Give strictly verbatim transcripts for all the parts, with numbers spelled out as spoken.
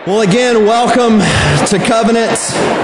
Well, again, welcome to Covenant.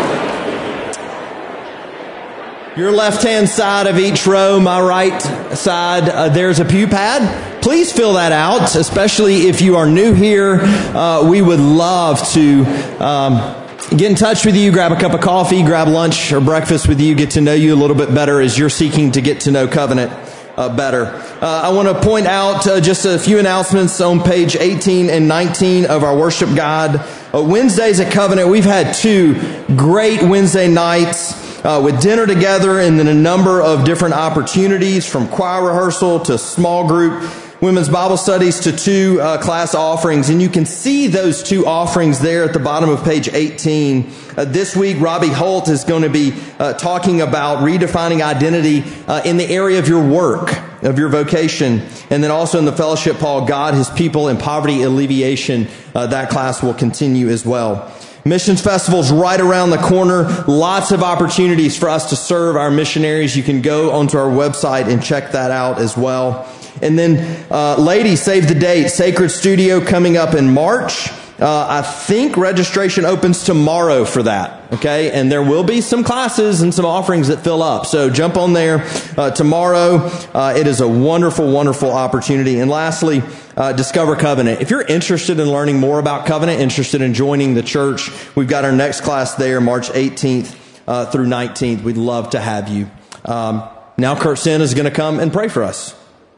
Your left-hand side of each row, my right side, uh, there's a pew pad. Please fill that out, especially if you are new here. Uh, we would love to um, get in touch with you, grab a cup of coffee, grab lunch or breakfast with you, get to know you a little bit better as you're seeking to get to know Covenant uh, better. Uh, I want to point out uh, just a few announcements on page eighteen and nineteen of our Worship Guide. Uh, Wednesdays at Covenant, we've had two great Wednesday nights uh, with dinner together and then a number of different opportunities from choir rehearsal to small group women's Bible studies to two uh, class offerings. And you can see those two offerings there at the bottom of page eighteen. Uh, this week, Robbie Holt is going to be uh, talking about redefining identity uh, in the area of your work, of your vocation. And then also in the fellowship, Paul, God, His people, and poverty alleviation. Uh, that class will continue as well. Missions Festival's right around the corner. Lots of opportunities for us to serve our missionaries. You can go onto our website and check that out as well. And then, uh, ladies, save the date. Sacred Studio coming up in March. Uh, I think registration opens tomorrow for that. Okay. And there will be some classes and some offerings that fill up. So jump on there, uh, tomorrow. Uh, it is a wonderful, wonderful opportunity. And lastly, uh, Discover Covenant. If you're interested in learning more about Covenant, interested in joining the church, we've got our next class there, March eighteenth, uh, through nineteenth. We'd love to have you. Um, now Kurt Sin is going to come and pray for us.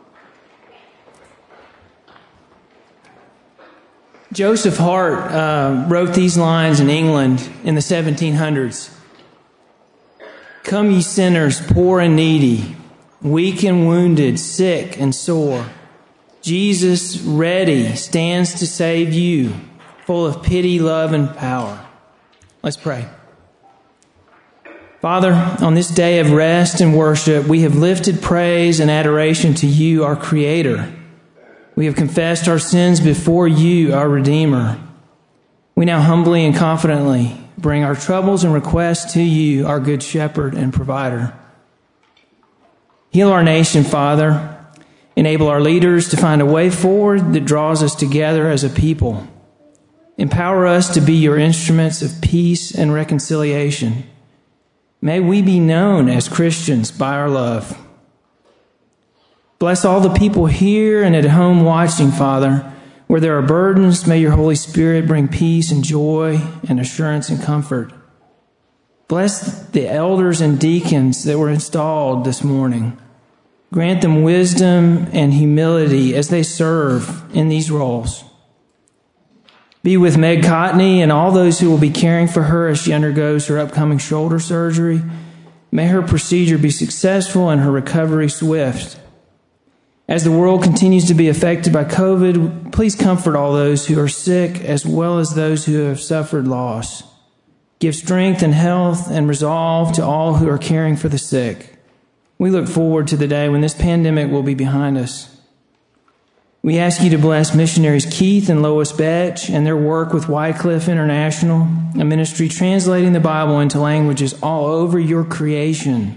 Joseph Hart uh, wrote these lines in England in the seventeen hundreds. Come ye sinners, poor and needy, weak and wounded, sick and sore. Jesus ready stands to save you, full of pity, love, and power. Let's pray. Father, on this day of rest and worship, we have lifted praise and adoration to you, our Creator. We have confessed our sins before you, our Redeemer. We now humbly and confidently bring our troubles and requests to you, our Good Shepherd and Provider. Heal our nation, Father. Enable our leaders to find a way forward that draws us together as a people. Empower us to be your instruments of peace and reconciliation. May we be known as Christians by our love. Bless all the people here and at home watching, Father. Where there are burdens, may your Holy Spirit bring peace and joy and assurance and comfort. Bless the elders and deacons that were installed this morning. Grant them wisdom and humility as they serve in these roles. Be with Meg Cotney and all those who will be caring for her as she undergoes her upcoming shoulder surgery. May her procedure be successful and her recovery swift. As the world continues to be affected by COVID, please comfort all those who are sick as well as those who have suffered loss. Give strength and health and resolve to all who are caring for the sick. We look forward to the day when this pandemic will be behind us. We ask you to bless missionaries Keith and Lois Betch and their work with Wycliffe International, a ministry translating the Bible into languages all over your creation.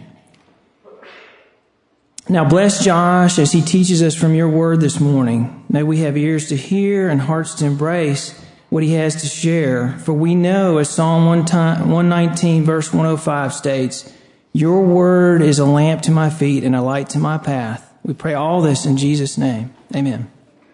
Now bless Josh as he teaches us from your word this morning. May we have ears to hear and hearts to embrace what he has to share. For we know, as Psalm one nineteen verse one oh five states, your word is a lamp to my feet and a light to my path. We pray all this in Jesus' name. Amen.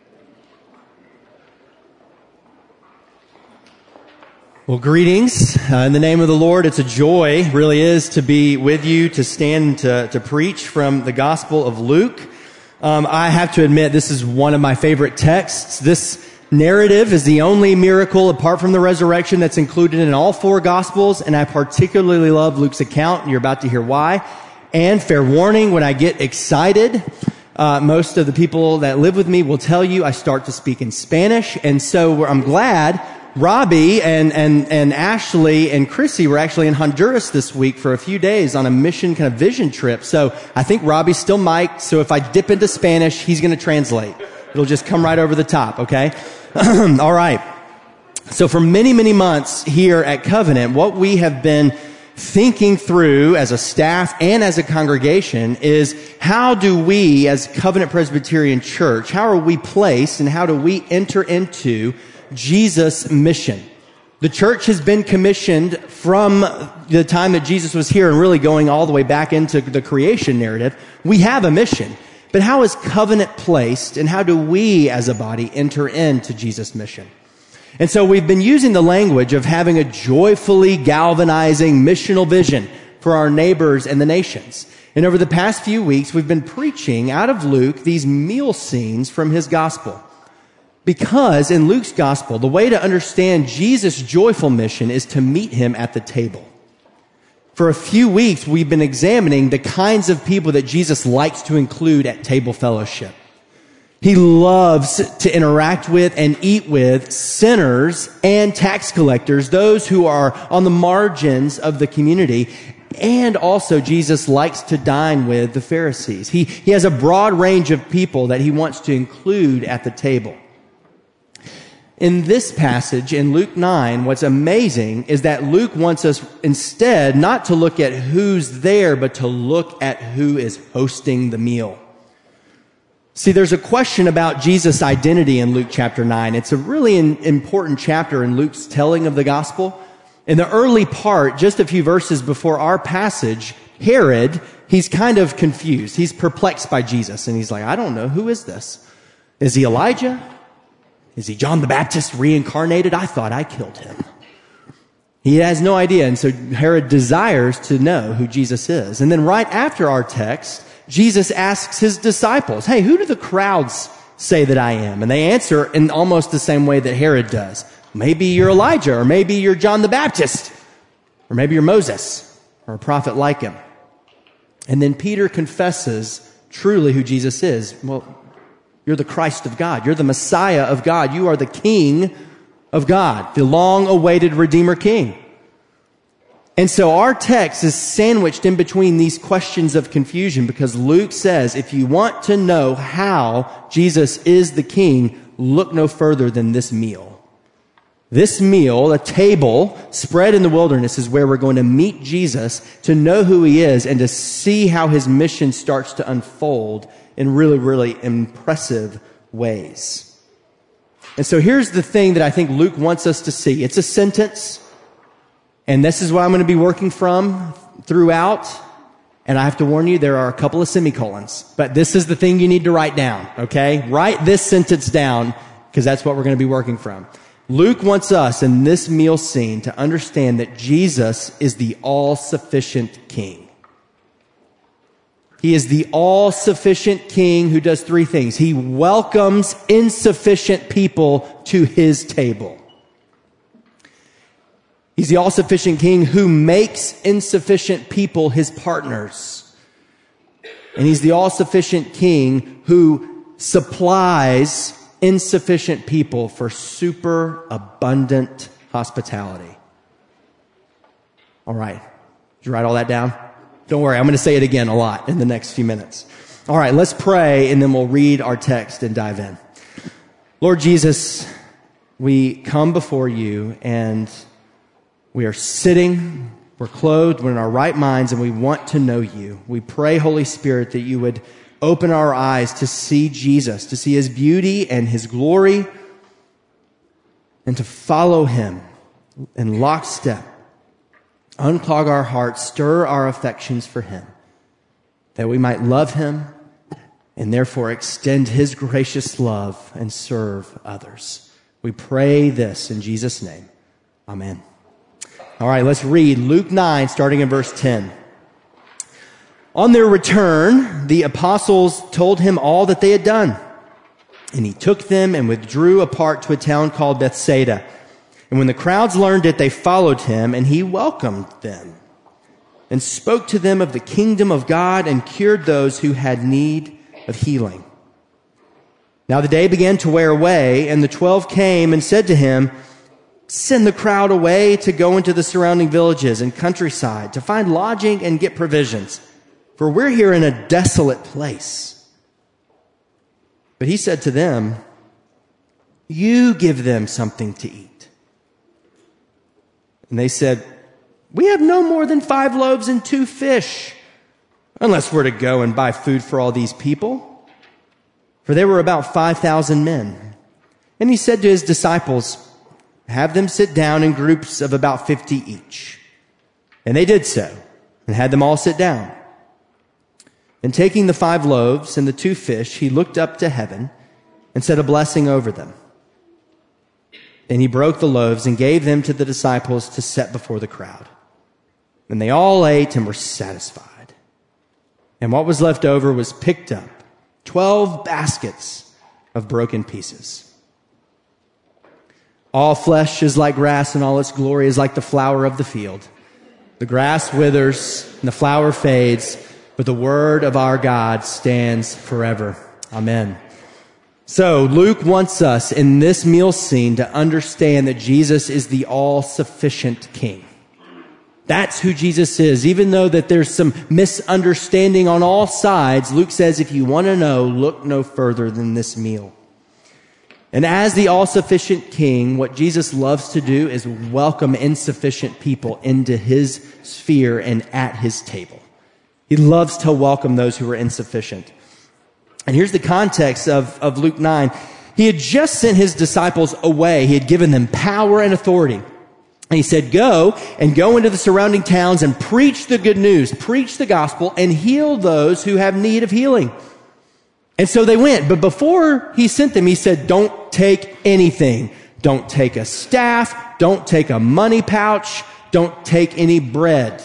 Well, greetings. Uh, in the name of the Lord, it's a joy, really is, to be with you, to stand to, to preach from the Gospel of Luke. Um, I have to admit, this is one of my favorite texts. This narrative is the only miracle, apart from the resurrection, that's included in all four Gospels, and I particularly love Luke's account, and you're about to hear why. And fair warning, when I get excited, uh, most of the people that live with me will tell you I start to speak in Spanish, and so I'm glad Robbie and, and, and Ashley and Chrissy were actually in Honduras this week for a few days on a mission kind of vision trip. So I think Robbie's still mic'd. So if I dip into Spanish, he's going to translate. It'll just come right over the top. Okay. All right. So for many, many months here at Covenant, what we have been thinking through as a staff and as a congregation is how do we as Covenant Presbyterian Church, how are we placed and how do we enter into Jesus' mission? The church has been commissioned from the time that Jesus was here and really going all the way back into the creation narrative. We have a mission. But how is covenant placed, and how do we as a body enter into Jesus' mission? And so we've been using the language of having a joyfully galvanizing missional vision for our neighbors and the nations. And over the past few weeks, we've been preaching out of Luke these meal scenes from his gospel. Because in Luke's gospel, the way to understand Jesus' joyful mission is to meet him at the table. For a few weeks, we've been examining the kinds of people that Jesus likes to include at table fellowship. He loves to interact with and eat with sinners and tax collectors, those who are on the margins of the community. And also, Jesus likes to dine with the Pharisees. He, he has a broad range of people that he wants to include at the table. In this passage, in Luke nine, what's amazing is that Luke wants us instead not to look at who's there, but to look at who is hosting the meal. See, there's a question about Jesus' identity in Luke chapter nine. It's a really in, important chapter in Luke's telling of the gospel. In the early part, just a few verses before our passage, Herod, he's kind of confused. He's perplexed by Jesus, and he's like, I don't know, who is this? Is he Elijah? Is he John the Baptist reincarnated? I thought I killed him. He has no idea, and so Herod desires to know who Jesus is. And then right after our text, Jesus asks his disciples, hey, who do the crowds say that I am? And they answer in almost the same way that Herod does. Maybe you're Elijah, or maybe you're John the Baptist, or maybe you're Moses, or a prophet like him. And then Peter confesses truly who Jesus is. Well, you're the Christ of God. You're the Messiah of God. You are the King of God, the long-awaited Redeemer King. And so our text is sandwiched in between these questions of confusion because Luke says, if you want to know how Jesus is the King, look no further than this meal. This meal, a table spread in the wilderness, is where we're going to meet Jesus, to know who he is, and to see how his mission starts to unfold in really, really impressive ways. And so here's the thing that I think Luke wants us to see. It's a sentence, and this is what I'm going to be working from throughout. And I have to warn you, there are a couple of semicolons, but this is the thing you need to write down, okay? Write this sentence down, because that's what we're going to be working from. Luke wants us in this meal scene to understand that Jesus is the all-sufficient King. He is the all-sufficient King who does three things. He welcomes insufficient people to his table. He's the all-sufficient King who makes insufficient people his partners. And he's the all-sufficient King who supplies insufficient people for super abundant hospitality. All right. Did you write all that down? Don't worry, I'm going to say it again a lot in the next few minutes. All right, let's pray, and then we'll read our text and dive in. Lord Jesus, we come before you, and we are sitting, we're clothed, we're in our right minds, and we want to know you. We pray, Holy Spirit, that you would open our eyes to see Jesus, to see his beauty and his glory, and to follow him in lockstep. Unclog our hearts, stir our affections for him, that we might love him and therefore extend his gracious love and serve others. We pray this in Jesus' name. Amen. All right, let's read Luke nine, starting in verse ten. On their return, the apostles told him all that they had done. And he took them and withdrew apart to a town called Bethsaida. And when the crowds learned it, they followed him, and he welcomed them and spoke to them of the kingdom of God and cured those who had need of healing. Now the day began to wear away, and the twelve came and said to him, send the crowd away to go into the surrounding villages and countryside to find lodging and get provisions, for we're here in a desolate place. But he said to them, you give them something to eat. And they said, we have no more than five loaves and two fish, unless we're to go and buy food for all these people. For there were about five thousand men. And he said to his disciples, have them sit down in groups of about fifty each. And they did so, and had them all sit down. And taking the five loaves and the two fish, he looked up to heaven and said a blessing over them. And he broke the loaves and gave them to the disciples to set before the crowd. And they all ate and were satisfied. And what was left over was picked up, twelve baskets of broken pieces. All flesh is like grass, and all its glory is like the flower of the field. The grass withers and the flower fades, but the word of our God stands forever. Amen. So Luke wants us in this meal scene to understand that Jesus is the all-sufficient King. That's who Jesus is. Even though that there's some misunderstanding on all sides, Luke says, if you want to know, look no further than this meal. And as the all-sufficient King, what Jesus loves to do is welcome insufficient people into his sphere and at his table. He loves to welcome those who are insufficient. And here's the context of, of Luke nine. He had just sent his disciples away. He had given them power and authority. And he said, go and go into the surrounding towns and preach the good news, preach the gospel, and heal those who have need of healing. And so they went. But before he sent them, he said, don't take anything. Don't take a staff. Don't take a money pouch. Don't take any bread.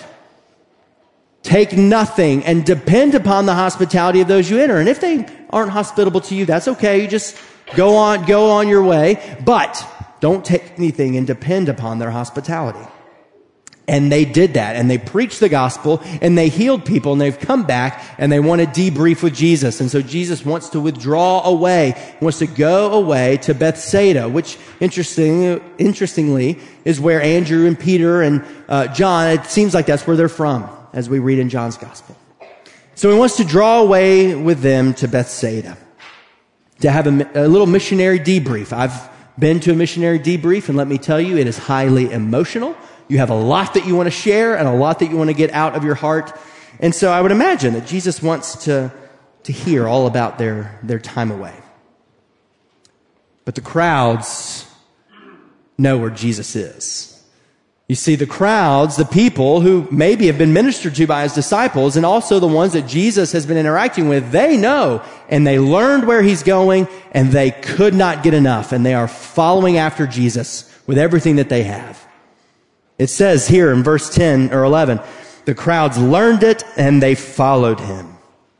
Take nothing and depend upon the hospitality of those you enter. And if they aren't hospitable to you, that's okay. You just go on, go on your way. But don't take anything and depend upon their hospitality. And they did that, and they preached the gospel, and they healed people, and they've come back, and they want to debrief with Jesus. And so Jesus wants to withdraw away, wants to go away to Bethsaida, which interesting, interestingly is where Andrew and Peter and uh, John, it seems like that's where they're from, as we read in John's gospel. So he wants to draw away with them to Bethsaida to have a, a little missionary debrief. I've been to a missionary debrief, and let me tell you, it is highly emotional. You have a lot that you want to share and a lot that you want to get out of your heart. And so I would imagine that Jesus wants to, to hear all about their, their time away. But the crowds know where Jesus is. You see, the crowds, the people who maybe have been ministered to by his disciples, and also the ones that Jesus has been interacting with, they know, and they learned where he's going, and they could not get enough, and they are following after Jesus with everything that they have. It says here in verse ten or eleven, the crowds learned it and they followed him.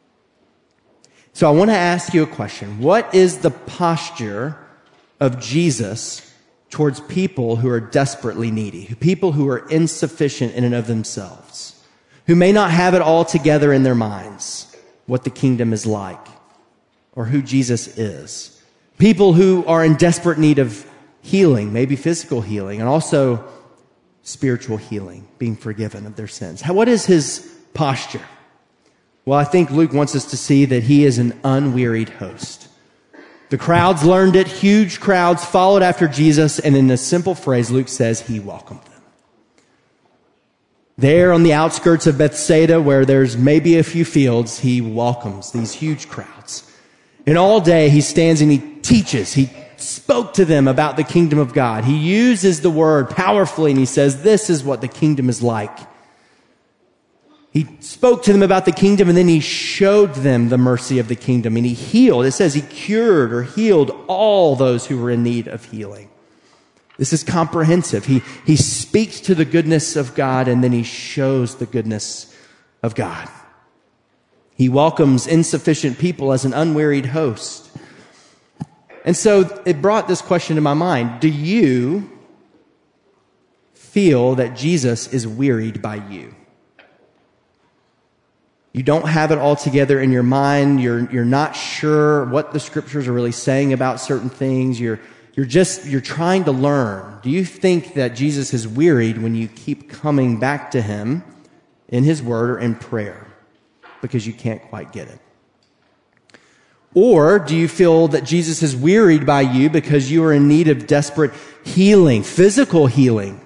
So I want to ask you a question. What is the posture of Jesus towards people who are desperately needy, people who are insufficient in and of themselves, who may not have it all together in their minds, what the kingdom is like, or who Jesus is? People who are in desperate need of healing, maybe physical healing, and also spiritual healing, being forgiven of their sins. How, what is his posture? Well, I think Luke wants us to see that he is an unwearied host. The crowds learned it. Huge crowds followed after Jesus. And in a simple phrase, Luke says he welcomed them. There on the outskirts of Bethsaida, where there's maybe a few fields, he welcomes these huge crowds. And all day he stands and he teaches. He spoke to them about the kingdom of God. He uses the word powerfully, and he says, this is what the kingdom is like. He spoke to them about the kingdom, and then he showed them the mercy of the kingdom, and he healed. It says he cured or healed all those who were in need of healing. This is comprehensive. He, he speaks to the goodness of God, and then he shows the goodness of God. He welcomes insufficient people as an unwearied host. And so it brought this question to my mind. Do you feel that Jesus is wearied by you? You don't have it all together in your mind. You're, you're not sure what the scriptures are really saying about certain things. You're, you're just, you're trying to learn. Do you think that Jesus is wearied when you keep coming back to him in his word or in prayer because you can't quite get it? Or do you feel that Jesus is wearied by you because you are in need of desperate healing, physical healing?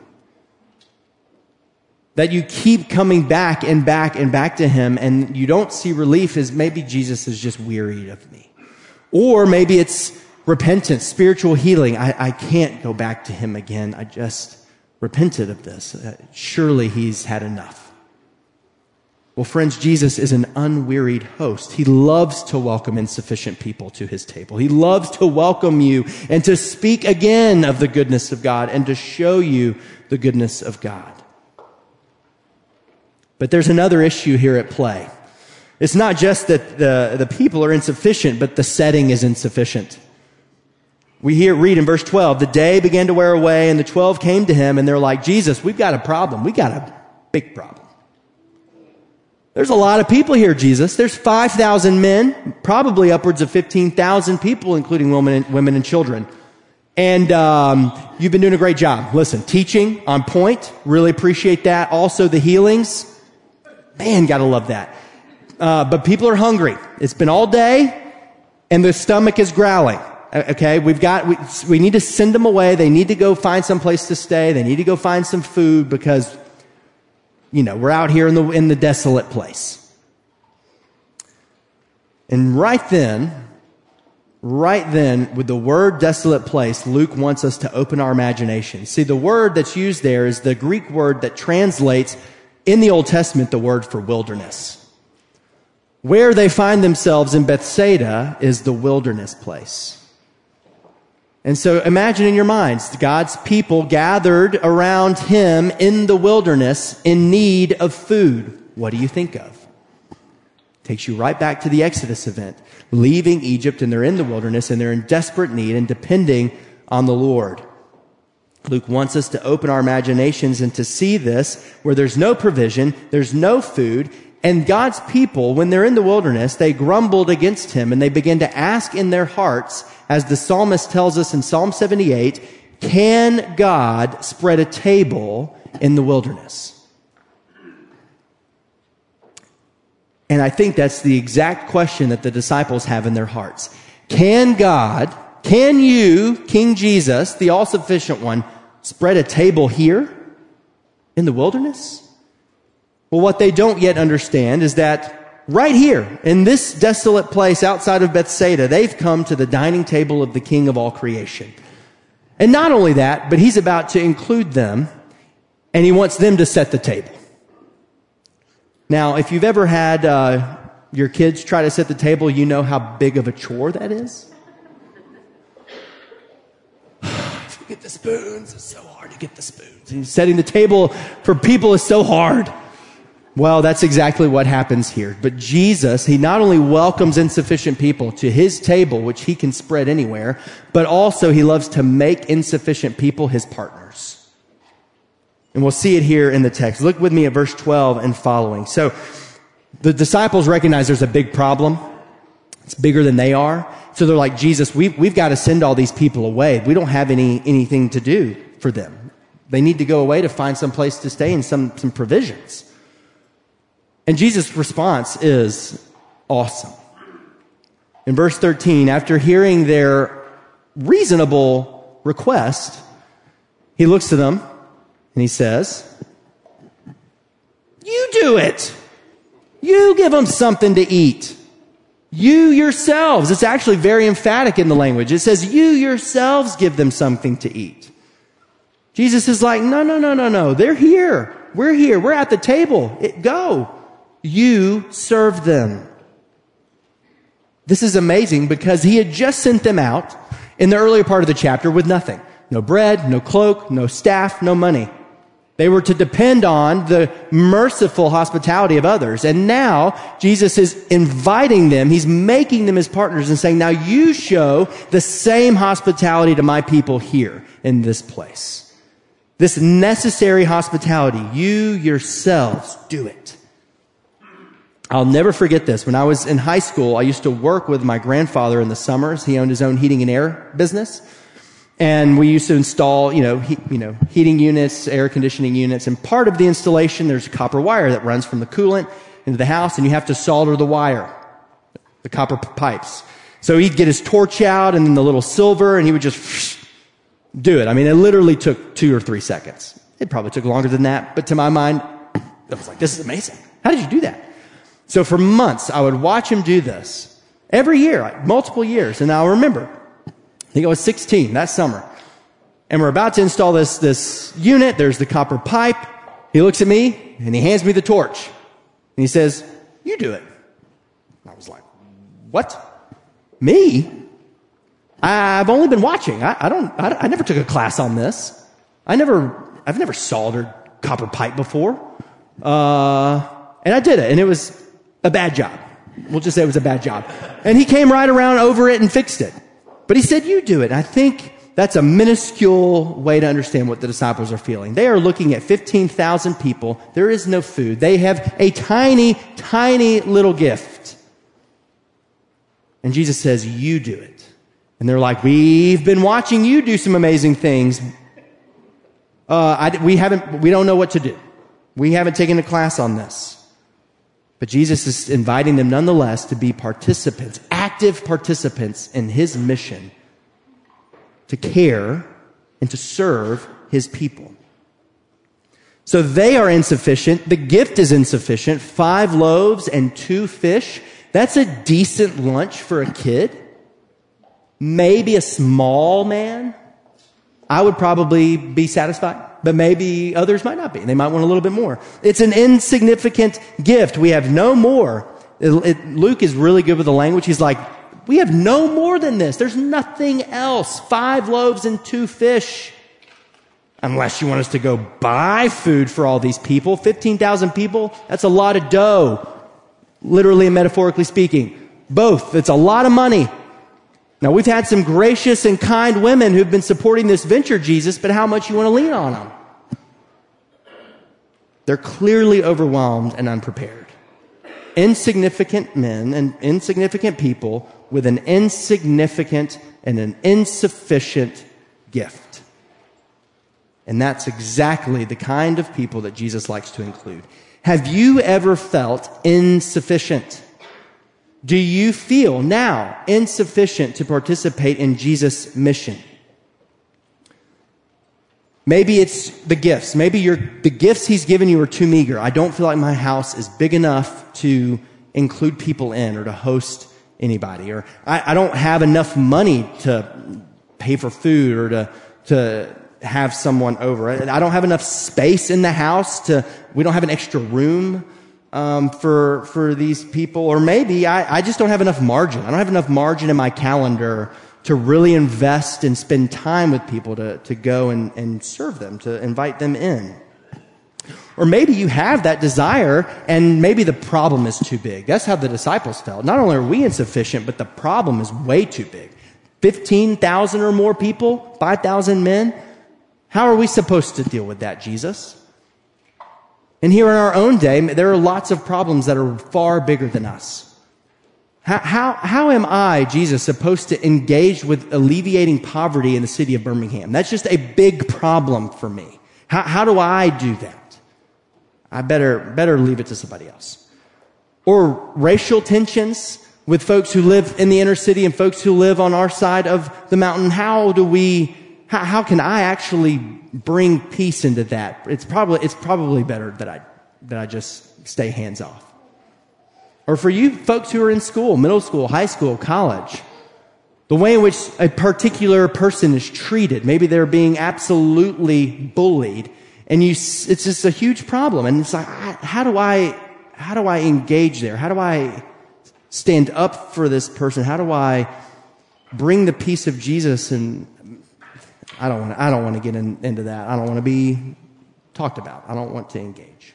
That you keep coming back and back and back to him, and you don't see relief, as maybe Jesus is just wearied of me. Or maybe it's repentance, spiritual healing. I, I can't go back to him again. I just repented of this. Uh, surely he's had enough. Well, friends, Jesus is an unwearied host. He loves to welcome insufficient people to his table. He loves to welcome you and to speak again of the goodness of God and to show you the goodness of God. But there's another issue here at play. It's not just that the, the people are insufficient, but the setting is insufficient. We hear, read in verse twelve, the day began to wear away and the twelve came to him and they're like, Jesus, we've got a problem. We got a big problem. There's a lot of people here, Jesus. There's five thousand men, probably upwards of fifteen thousand people, including women and, women and children. And um, you've been doing a great job. Listen, teaching on point. Really appreciate that. Also the healings. Man, gotta love that. Uh, but people are hungry. It's been all day, and the stomach is growling. Okay, we've got, we, we need to send them away. They need to go find some place to stay. They need to go find some food because, you know, we're out here in the, in the desolate place. And right then, right then, with the word desolate place, Luke wants us to open our imagination. See, the word that's used there is the Greek word that translates in the Old Testament the word for wilderness. Where they find themselves in Bethsaida is the wilderness place. And so imagine in your minds, God's people gathered around him in the wilderness in need of food. What do you think of? Takes you right back to the Exodus event, leaving Egypt, and they're in the wilderness and they're in desperate need and depending on the Lord. Luke wants us to open our imaginations and to see this where there's no provision, there's no food, and God's people, when they're in the wilderness, they grumbled against him and they begin to ask in their hearts, as the psalmist tells us in Psalm seventy-eight, can God spread a table in the wilderness? And I think that's the exact question that the disciples have in their hearts. Can God, can you, King Jesus, the all-sufficient one, spread a table here in the wilderness? Well, what they don't yet understand is that right here, in this desolate place outside of Bethsaida, they've come to the dining table of the King of all creation. And not only that, but he's about to include them, and he wants them to set the table. Now, if you've ever had uh, your kids try to set the table, you know how big of a chore that is. If you get the spoons, it's so hard to get the spoons. And setting the table for people is so hard. Well, that's exactly what happens here. But Jesus, he not only welcomes insufficient people to his table, which he can spread anywhere, but also he loves to make insufficient people his partners. And we'll see it here in the text. Look with me at verse twelve and following. So the disciples recognize there's a big problem. It's bigger than they are. So they're like, Jesus, we've, we've got to send all these people away. We don't have any anything to do for them. They need to go away to find some place to stay and some, some provisions. And Jesus' response is awesome. In verse thirteen, after hearing their reasonable request, he looks to them and he says, you do it. You give them something to eat. You yourselves. It's actually very emphatic in the language. It says, you yourselves give them something to eat. Jesus is like, no, no, no, no, no. They're here. We're here. We're at the table. It, go. You serve them. This is amazing because he had just sent them out in the earlier part of the chapter with nothing. No bread, no cloak, no staff, no money. They were to depend on the merciful hospitality of others. And now Jesus is inviting them. He's making them his partners and saying, now you show the same hospitality to my people here in this place. This necessary hospitality, you yourselves do it. I'll never forget this. When I was in high school, I used to work with my grandfather in the summers. He owned his own heating and air business. And we used to install, you know, he, you know, heating units, air conditioning units. And part of the installation, there's copper wire that runs from the coolant into the house, and you have to solder the wire, the copper p- pipes. So he'd get his torch out and then the little silver, and he would just do it. I mean, it literally took two or three seconds. It probably took longer than that. But to my mind, I was like, this is amazing. How did you do that? So for months, I would watch him do this every year, like multiple years. And I'll remember I think I was sixteen that summer. And we're about to install this, this unit. There's the copper pipe. He looks at me and he hands me the torch. And he says, you do it. I was like, what? Me? I've only been watching. I, I don't, I, I never took a class on this. I never, I've never soldered copper pipe before. Uh, and I did it, and it was a bad job. We'll just say it was a bad job. And he came right around over it and fixed it. But he said, you do it. And I think that's a minuscule way to understand what the disciples are feeling. They are looking at fifteen thousand people. There is no food. They have a tiny, tiny little gift. And Jesus says, you do it. And they're like, we've been watching you do some amazing things. Uh, I, we haven't, we don't know what to do. We haven't taken a class on this. But Jesus is inviting them nonetheless to be participants, active participants in his mission to care and to serve his people. So they are insufficient. The gift is insufficient. Five loaves and two fish. That's a decent lunch for a kid. Maybe a small man. I would probably be satisfied, but maybe others might not be. They might want a little bit more. It's an insignificant gift. We have no more. It, it, Luke is really good with the language. He's like, we have no more than this. There's nothing else. Five loaves and two fish. Unless you want us to go buy food for all these people. fifteen thousand people, that's a lot of dough. Literally and metaphorically speaking. Both. It's a lot of money. Now, we've had some gracious and kind women who've been supporting this venture, Jesus, but how much you want to lean on them? They're clearly overwhelmed and unprepared. Insignificant men and insignificant people with an insignificant and an insufficient gift. And that's exactly the kind of people that Jesus likes to include. Have you ever felt insufficient? Do you feel now insufficient to participate in Jesus' mission? Maybe it's the gifts. Maybe you're, the gifts he's given you are too meager. I don't feel like my house is big enough to include people in or to host anybody. Or I, I don't have enough money to pay for food or to, to have someone over. I don't have enough space in the house to, we don't have an extra room Um, for, for these people. Or maybe I, I just don't have enough margin. I don't have enough margin in my calendar to really invest and spend time with people to, to go and, and serve them, to invite them in. Or maybe you have that desire and maybe the problem is too big. That's how the disciples felt. Not only are we insufficient, but the problem is way too big. fifteen thousand or more people, five thousand men. How are we supposed to deal with that, Jesus? And here in our own day, there are lots of problems that are far bigger than us. How, how, how am I, Jesus, supposed to engage with alleviating poverty in the city of Birmingham? That's just a big problem for me. How, how do I do that? I better, better leave it to somebody else. Or racial tensions with folks who live in the inner city and folks who live on our side of the mountain. How do we, how, how can I actually bring peace into that? It's probably, it's probably better that I, that I just stay hands off. Or for you folks who are in school, middle school, high school, college, the way in which a particular person is treated, maybe they're being absolutely bullied, and you, it's just a huge problem. And it's like, how do I, how do I engage there? How do I stand up for this person? How do I bring the peace of Jesus? And I don't want to, I don't want to get in, into that. I don't want to be talked about. I don't want to engage.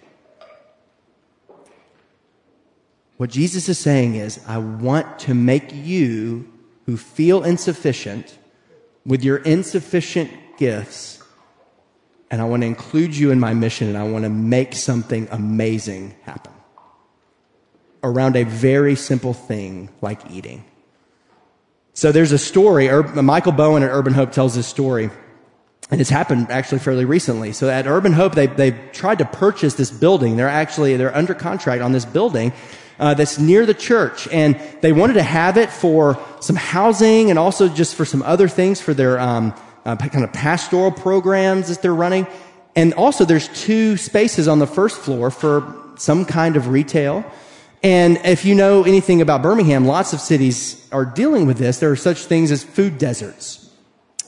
What Jesus is saying is, I want to make you who feel insufficient with your insufficient gifts, and I want to include you in my mission, and I want to make something amazing happen around a very simple thing like eating. So there's a story, Michael Bowen at Urban Hope tells this story, and it's happened actually fairly recently. So at Urban Hope, they they tried to purchase this building. They're actually, they're under contract on this building uh, that's near the church, and they wanted to have it for some housing and also just for some other things for their um, uh, kind of pastoral programs that they're running. And also there's two spaces on the first floor for some kind of retail. And if you know anything about Birmingham, lots of cities are dealing with this. There are such things as food deserts.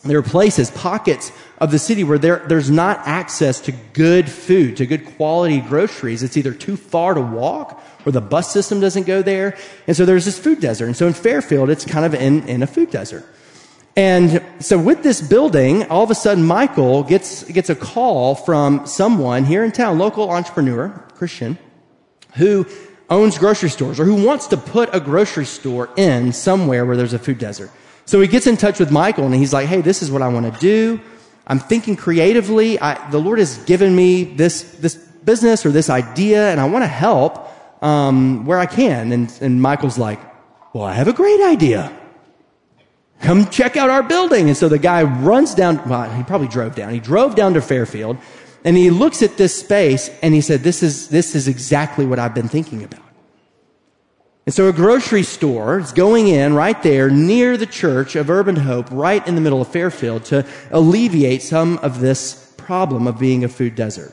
There are places, pockets of the city where there, there's not access to good food, to good quality groceries. It's either too far to walk or the bus system doesn't go there. And so there's this food desert. And so in Fairfield, it's kind of in, in a food desert. And so with this building, all of a sudden Michael gets, gets a call from someone here in town, local entrepreneur, Christian, who owns grocery stores or who wants to put a grocery store in somewhere where there's a food desert. So he gets in touch with Michael and he's like, hey, this is what I want to do. I'm thinking creatively. I, the Lord has given me this, this business or this idea and I want to help, um, where I can. And, and Michael's like, well, I have a great idea. Come check out our building. And so the guy runs down, well, he probably drove down. He drove down to Fairfield and he looks at this space and he said, this is, this is exactly what I've been thinking about. And so a grocery store is going in right there near the church of Urban Hope, right in the middle of Fairfield to alleviate some of this problem of being a food desert.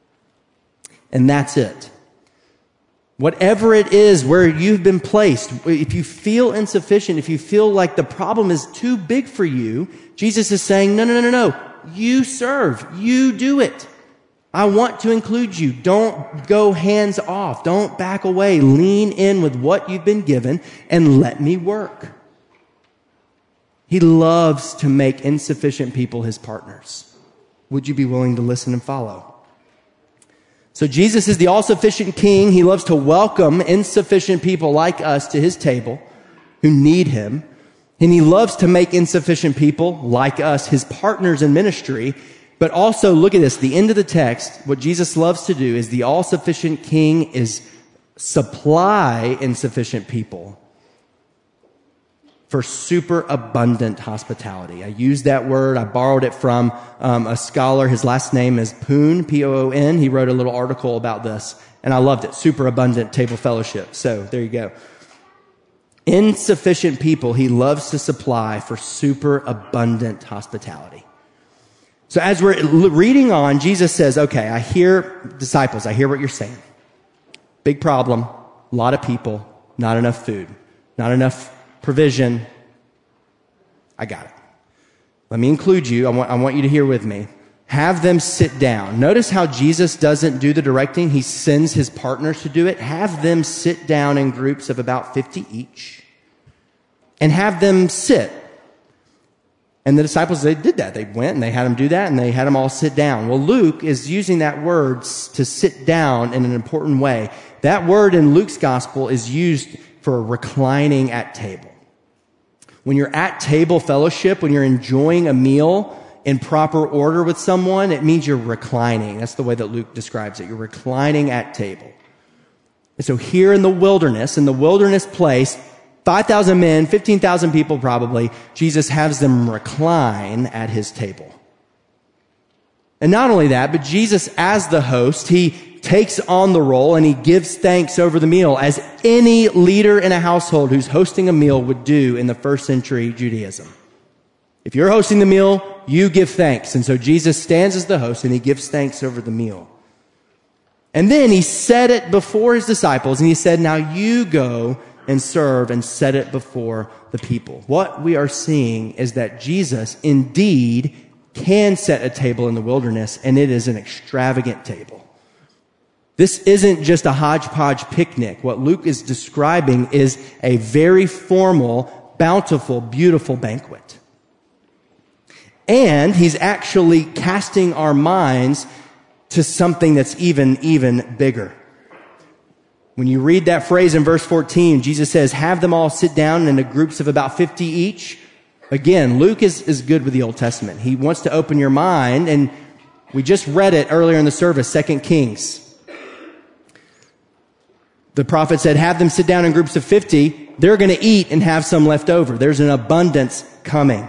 And that's it. Whatever it is where you've been placed, if you feel insufficient, if you feel like the problem is too big for you, Jesus is saying, no, no, no, no, no. You serve. You do it. I want to include you. Don't go hands off. Don't back away. Lean in with what you've been given and let me work. He loves to make insufficient people his partners. Would you be willing to listen and follow? So Jesus is the all-sufficient King. He loves to welcome insufficient people like us to his table who need him. And he loves to make insufficient people like us his partners in ministry. But also, look at this, the end of the text, what Jesus loves to do is the all-sufficient King is supply insufficient people for super abundant hospitality. I used that word. I borrowed it from um, a scholar. His last name is Poon, P O O N. He wrote a little article about this, and I loved it. Super abundant table fellowship. So there you go. Insufficient people he loves to supply for super abundant hospitality. So as we're reading on, Jesus says, okay, I hear disciples. I hear what you're saying. Big problem. A lot of people. Not enough food. Not enough provision. I got it. Let me include you. I want, I want you to hear with me. Have them sit down. Notice how Jesus doesn't do the directing. He sends his partners to do it. Have them sit down in groups of about fifty each and have them sit. And the disciples, they did that. They went and they had them do that and they had them all sit down. Well, Luke is using that word to sit down in an important way. That word in Luke's gospel is used for reclining at table. When you're at table fellowship, when you're enjoying a meal in proper order with someone, it means you're reclining. That's the way that Luke describes it. You're reclining at table. And so here in the wilderness, in the wilderness place, five thousand men, fifteen thousand people probably, Jesus has them recline at his table. And not only that, but Jesus as the host, he takes on the role and he gives thanks over the meal as any leader in a household who's hosting a meal would do in the first century Judaism. If you're hosting the meal, you give thanks. And so Jesus stands as the host and he gives thanks over the meal. And then he set it before his disciples and he said, now you go and serve and set it before the people. What we are seeing is that Jesus indeed can set a table in the wilderness, and it is an extravagant table. This isn't just a hodgepodge picnic. What Luke is describing is a very formal, bountiful, beautiful banquet. And he's actually casting our minds to something that's even, even bigger. When you read that phrase in verse fourteen, Jesus says, have them all sit down in the groups of about fifty each. Again, Luke is, is good with the Old Testament. He wants to open your mind, and we just read it earlier in the service, Second Kings. The prophet said, have them sit down in groups of fifty. They're going to eat and have some left over. There's an abundance coming.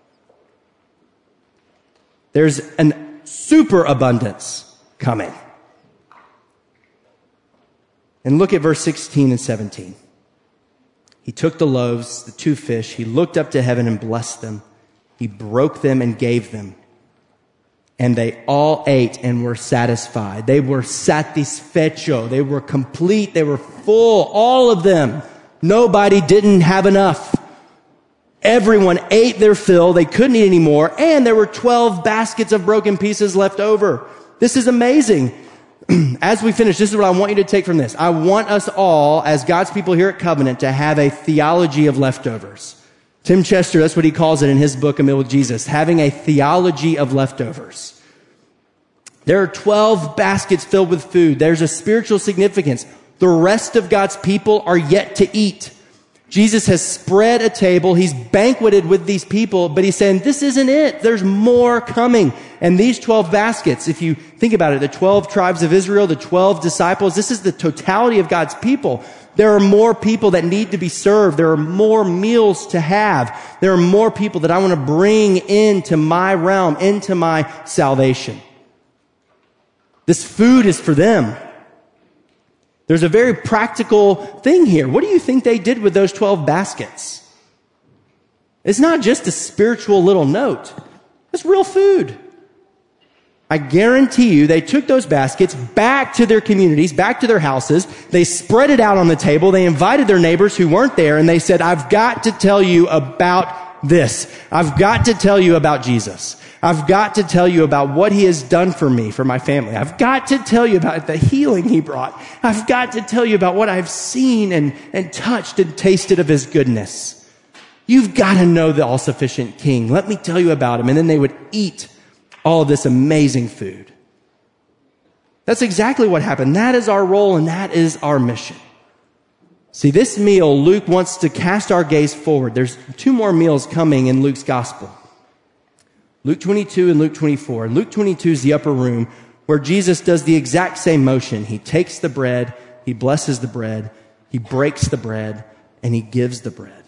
There's an superabundance coming. And look at verse sixteen and seventeen. He took the loaves, the two fish, he looked up to heaven and blessed them. He broke them and gave them. And they all ate and were satisfied. They were satisfecho. They were complete. They were full. All of them. Nobody didn't have enough. Everyone ate their fill. They couldn't eat anymore. And there were twelve baskets of broken pieces left over. This is amazing. As we finish, this is what I want you to take from this. I want us all, as God's people here at Covenant, to have a theology of leftovers. Tim Chester, that's what he calls it in his book, A Meal with Jesus, having a theology of leftovers. There are twelve baskets filled with food. There's a spiritual significance. The rest of God's people are yet to eat. Jesus has spread a table. He's banqueted with these people, but he's saying, this isn't it. There's more coming. And these twelve baskets, if you think about it, the twelve tribes of Israel, the twelve disciples, this is the totality of God's people. There are more people that need to be served. There are more meals to have. There are more people that I want to bring into my realm, into my salvation. This food is for them. There's a very practical thing here. What do you think they did with those twelve baskets? It's not just a spiritual little note. It's real food. I guarantee you they took those baskets back to their communities, back to their houses. They spread it out on the table. They invited their neighbors who weren't there, and they said, I've got to tell you about this. I've got to tell you about Jesus. I've got to tell you about what he has done for me, for my family. I've got to tell you about the healing he brought. I've got to tell you about what I've seen and, and touched and tasted of his goodness. You've got to know the all-sufficient King. Let me tell you about him. And then they would eat all of this amazing food. That's exactly what happened. That is our role and that is our mission. See, this meal, Luke wants to cast our gaze forward. There's two more meals coming in Luke's gospel. Luke twenty-two and Luke twenty-four. And Luke twenty-two is the upper room where Jesus does the exact same motion. He takes the bread, he blesses the bread, he breaks the bread, and he gives the bread.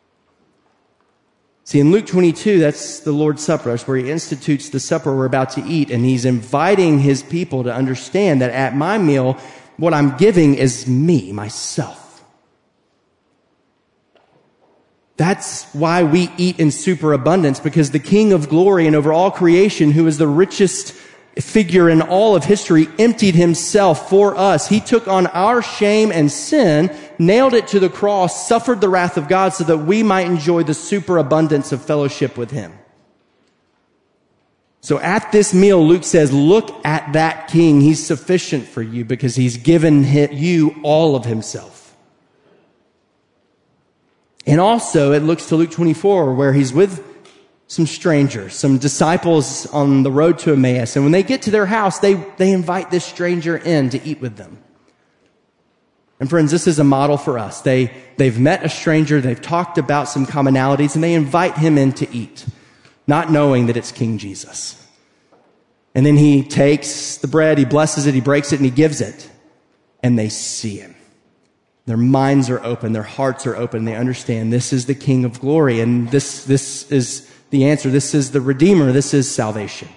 See, in Luke twenty-two, that's the Lord's Supper. That's where he institutes the supper we're about to eat. And he's inviting his people to understand that at my meal, what I'm giving is me, myself. That's why we eat in superabundance, because the King of glory and over all creation, who is the richest figure in all of history, emptied himself for us. He took on our shame and sin, nailed it to the cross, suffered the wrath of God so that we might enjoy the superabundance of fellowship with him. So at this meal, Luke says, look at that King. He's sufficient for you because he's given you all of himself. And also, it looks to Luke twenty-four, where he's with some strangers, some disciples on the road to Emmaus. And when they get to their house, they, they invite this stranger in to eat with them. And friends, this is a model for us. They, they've met a stranger, they've talked about some commonalities, and they invite him in to eat, not knowing that it's King Jesus. And then he takes the bread, he blesses it, he breaks it, and he gives it. And they see him. Their minds are open, their hearts are open, they understand this is the King of glory, and this, this is the answer. This is the Redeemer, this is salvation.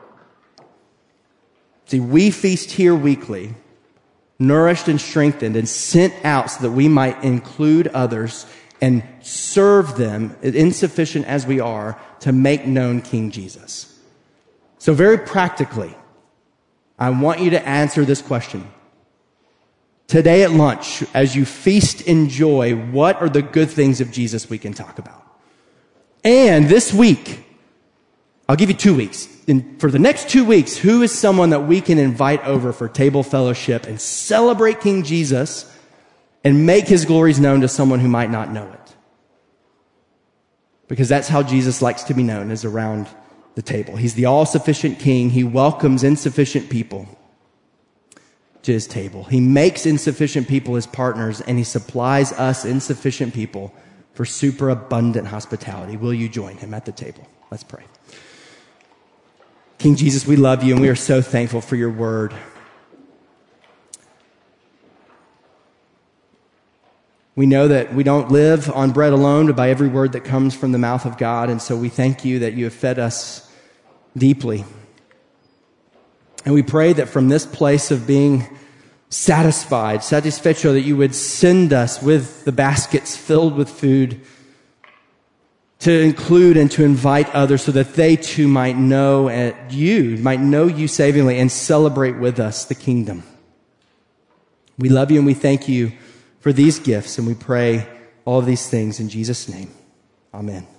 See, we feast here weekly, nourished and strengthened and sent out so that we might include others and serve them, insufficient as we are, to make known King Jesus. So very practically, I want you to answer this question. Today at lunch, as you feast in joy, what are the good things of Jesus we can talk about? And this week, I'll give you two weeks. And for the next two weeks, who is someone that we can invite over for table fellowship and celebrate King Jesus and make his glories known to someone who might not know it? Because that's how Jesus likes to be known, is around the table. He's the all-sufficient King. He welcomes insufficient people to his table. He makes insufficient people his partners, and he supplies us insufficient people for superabundant hospitality. Will you join him at the table? Let's pray. King Jesus, we love you, and we are so thankful for your word. We know that we don't live on bread alone, but by every word that comes from the mouth of God, and so we thank you that you have fed us deeply. And we pray that from this place of being satisfied, satisfecho, that you would send us with the baskets filled with food to include and to invite others so that they too might know you, might know you savingly and celebrate with us the kingdom. We love you and we thank you for these gifts, and we pray all of these things in Jesus' name. Amen.